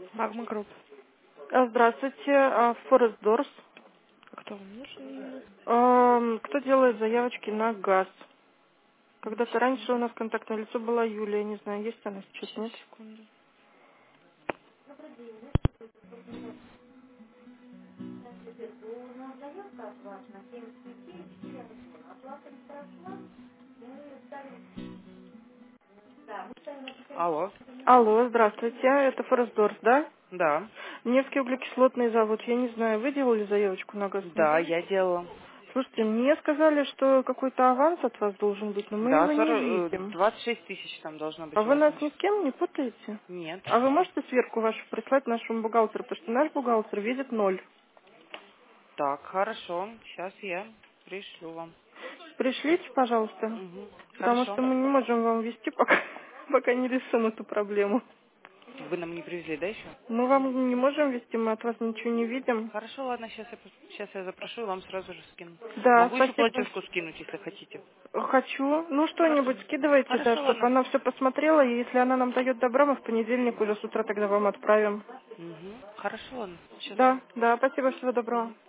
Магма Групп. Здравствуйте, Форест Дорс. Кто вам нужен? Кто делает заявочки на газ? Когда-то раньше у Секунду. нас контактное лицо была Юлия, не знаю, есть она сейчас, Сейчас, нет? секунду. Алло. Алло, здравствуйте, это Форест Дорс, да? Да. Невский углекислотный завод, я не знаю, вы делали заявочку на газ, нет? Да, я делала. Слушайте, мне сказали, что какой-то аванс от вас должен быть, но мы Да, его не видим. 26 тысяч там должно быть А у вы вас нас на ни счету. с кем не путаете? Нет. А вы можете сверку вашу прислать нашему бухгалтеру, потому что наш бухгалтер видит 0. Так, хорошо. Сейчас я пришлю вам. Пришлите, пожалуйста, Угу. потому Хорошо. что мы не можем вам ввести, пока, пока не решим эту проблему. Вы нам не привезли, да, еще? Мы вам не можем ввести, мы от вас ничего не видим. Хорошо, ладно, сейчас я запрошу и вам сразу же скину. Да, Могу еще спасибо. платежку скинуть, если хотите. Хочу. Ну, Хорошо. что-нибудь скидывайте, да, Хорошо, чтобы ладно. она все посмотрела, и если она нам дает добро, мы в понедельник уже с утра тогда вам отправим. Угу. Хорошо, ладно. Сейчас. Да, да, спасибо, всего доброго.